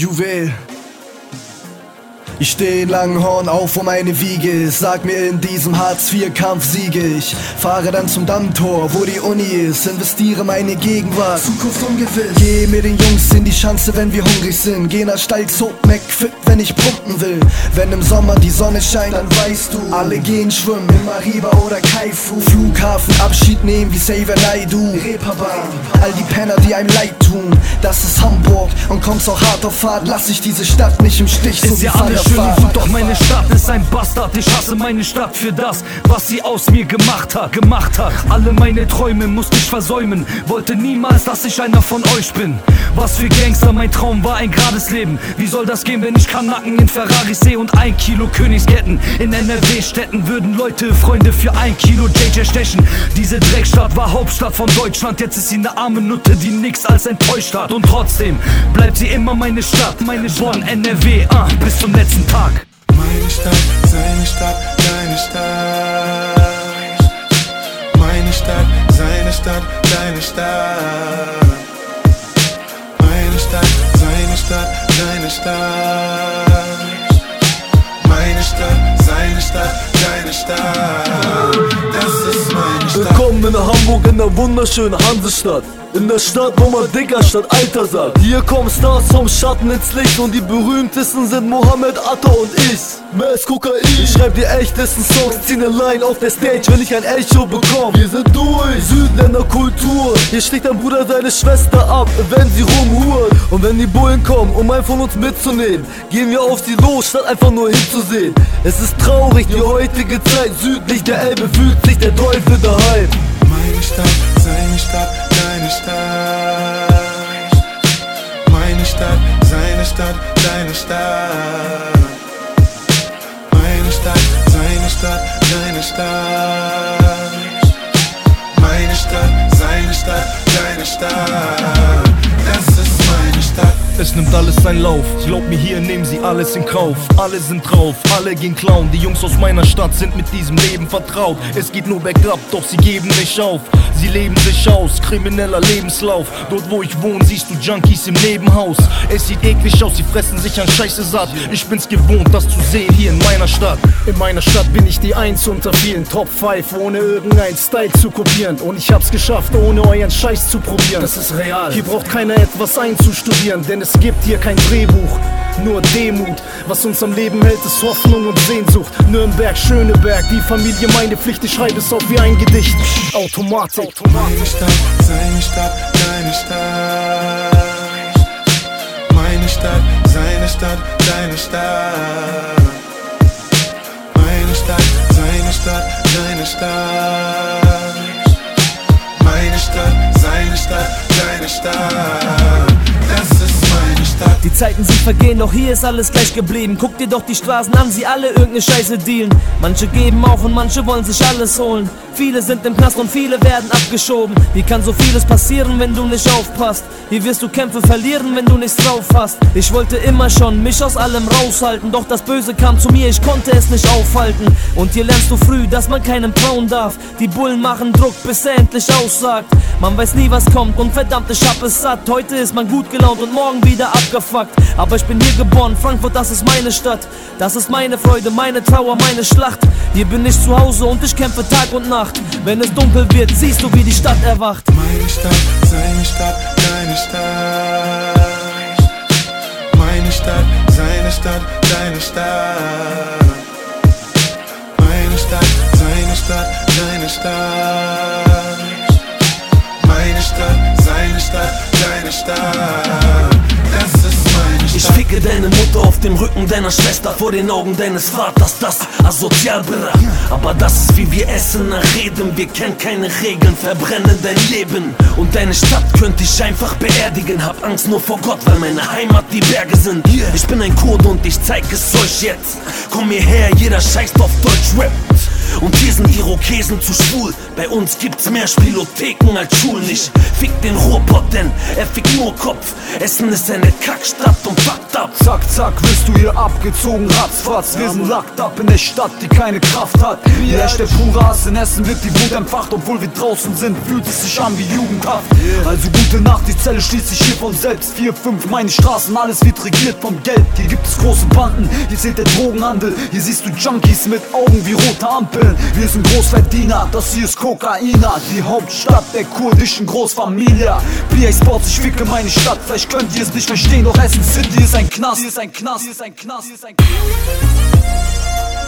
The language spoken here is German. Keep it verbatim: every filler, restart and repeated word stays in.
Juwel. Ich steh in Langenhorn auf um meine Wiege. Sag mir, in diesem Hartz vier Kampf siege ich. Fahre dann zum Dammtor, wo die Uni ist. Investiere meine Gegenwart, Zukunft ungewiss. Geh mit den Jungs in die Schanze, wenn wir hungrig sind. Geh nach Stalzhoop, McFit, wenn ich pumpen will. Wenn im Sommer die Sonne scheint, dann weißt du, alle gehen schwimmen in Mariba oder Kaifu. Flughafen, Abschied nehmen wie Xavier Naidoo. Reeperbahn, all die Penner, die einem leid tun. Das ist Hamburg und kommst auch hart auf Fahrt. Lass ich diese Stadt nicht im Stich, so ist wie ja alles schön und gut, doch meine Stadt ist ein Bastard. Ich hasse meine Stadt für das, was sie aus mir gemacht hat, gemacht hat. Alle meine Träume musste ich versäumen. Wollte niemals, dass ich einer von euch bin. Was für Gangster, mein Traum war ein gerades Leben. Wie soll das gehen, wenn ich Kanaken in Ferraris sehe und ein Kilo Königsketten? In N R W-Städten würden Leute Freunde für ein Kilo J J stechen. Diese Dreckstadt war Hauptstadt von Deutschland. Jetzt ist sie eine arme Nutte, die nix als enttäuscht hat. Und trotzdem bleibt sie immer meine Stadt. Meine Bonn, N R W, uh, bis zum letzten Tag. Meine Stadt, seine Stadt, deine Stadt. Meine Stadt, seine Stadt, deine Stadt. Meine Stadt, seine Stadt, deine Stadt. Meine Stadt, seine Stadt, deine Stadt. Das ist meine Stadt. Willkommen in Hamburg, in der wunderschönen Hansestadt. In der Stadt, wo man Dicker statt Alter sagt. Hier kommen Stars vom Schatten ins Licht und die berühmtesten sind Mohammed, Atta und ich. Mess Kokain. Ich schreib die echtesten Songs, zieh ne Line auf der Stage, wenn ich ein Echo bekomm. Wir sind durch, Südländer Kultur. Hier schlägt dein Bruder seine Schwester ab, wenn sie rumhurt. Und wenn die Bullen kommen, um einen von uns mitzunehmen, gehen wir auf sie los, statt einfach nur hinzusehen. Es ist traurig, die heutige Zeit. Südlich der Elbe fühlt sich der Teufel daheim. Meine Stadt, seine Stadt, deine Stadt. Meine Stadt, seine Stadt, deine Stadt. Meine Stadt, seine Stadt, deine Stadt. Meine Stadt, seine Stadt, deine Stadt. Das ist meine Stadt. Es nimmt alles seinen Lauf, glaub mir, hier nehmen sie alles in Kauf. Alle sind drauf, alle gehen klauen. Die Jungs aus meiner Stadt sind mit diesem Leben vertraut. Es geht nur bergab, doch sie geben nicht auf. Sie leben sich aus, krimineller Lebenslauf. Dort wo ich wohne, siehst du Junkies im Nebenhaus. Es sieht eklig aus, sie fressen sich an Scheiße satt. Ich bin's gewohnt, das zu sehen hier in meiner Stadt. In meiner Stadt bin ich die Eins unter vielen Top fünf, ohne irgendeinen Style zu kopieren. Und ich hab's geschafft, ohne euren Scheiß zu probieren. Das ist real, hier braucht keiner etwas einzustudieren, denn es gibt hier kein Drehbuch, nur Demut. Was uns am Leben hält, ist Hoffnung und Sehnsucht. Nürnberg, Schöneberg, die Familie, meine Pflicht. Ich schreibe es auf wie ein Gedicht. Automatik. Meine Stadt, seine Stadt, deine Stadt. Meine Stadt, seine Stadt, deine Stadt. Meine Stadt, seine Stadt, deine Stadt. Meine Stadt, seine Stadt, deine Stadt. Das ist meine Stadt. Die Zeiten sind vergehen, doch hier ist alles gleich geblieben. Guck dir doch die Straßen an, sie alle irgendeine Scheiße dealen. Manche geben auf und manche wollen sich alles holen. Viele sind im Knast und viele werden abgeschoben. Hier kann so vieles passieren, wenn du nicht aufpasst. Hier wirst du Kämpfe verlieren, wenn du nichts drauf hast. Ich wollte immer schon mich aus allem raushalten, doch das Böse kam zu mir, ich konnte es nicht aufhalten. Und hier lernst du früh, dass man keinem trauen darf. Die Bullen machen Druck, bis er endlich aussagt. Man weiß nie, was kommt und verdammt, ich hab es satt. Heute ist man gut gelaunt und morgen wieder abgefuckt. Aber ich bin hier geboren, Frankfurt, das ist meine Stadt. Das ist meine Freude, meine Trauer, meine Schlacht. Hier bin ich zu Hause und ich kämpfe Tag und Nacht. Wenn es dunkel wird, siehst du, wie die Stadt erwacht. Meine Stadt, seine Stadt, deine Stadt. Meine Stadt, seine Stadt, deine Stadt. Meine Stadt, seine Stadt, deine Stadt. Meine Stadt, seine Stadt, deine Stadt. Das ist meine Stadt. Ich ficke deine Mutter auf dem Rücken deiner Schwester, vor den Augen deines Vaters, das asozial, Bruder. Aber das ist wie wir essen, nach reden, wir kennen keine Regeln, verbrennen dein Leben. Und deine Stadt könnte ich einfach beerdigen, hab Angst nur vor Gott, weil meine Heimat die Berge sind. Ich bin ein Kurde und ich zeig es euch jetzt. Komm hierher, jeder scheißt auf Deutsch Rap. Und hier sind Irokesen zu schwul. Bei uns gibt's mehr Spielotheken als Schulen. Ich fick den Ruhrpott, denn er fickt nur Kopf. Essen ist eine Kackstadt und fucked up. Zack, zack, wirst du hier abgezogen, ratzfatz. Wir sind locked up in der Stadt, die keine Kraft hat. Hier herrscht der pure Hass, in Essen wird die Wut entfacht. Obwohl wir draußen sind, fühlt es sich an wie Jugendhaft. Also gute Nacht, die Zelle schließt sich hier von selbst. Vier, fünf, meine Straßen, alles wird regiert vom Geld. Hier gibt es große Banden, hier zählt der Drogenhandel. Hier siehst du Junkies mit Augen wie rote Ampeln. Wir sind Großverdiener, das hier ist Kokaina. Die Hauptstadt der kurdischen Großfamilie. P A Sports, ich ficke meine Stadt. Vielleicht könnt ihr es nicht verstehen, doch Essen City ist ein Knast. Hier ist ein Knast, hier ist ein Knast, hier ist ein Knast.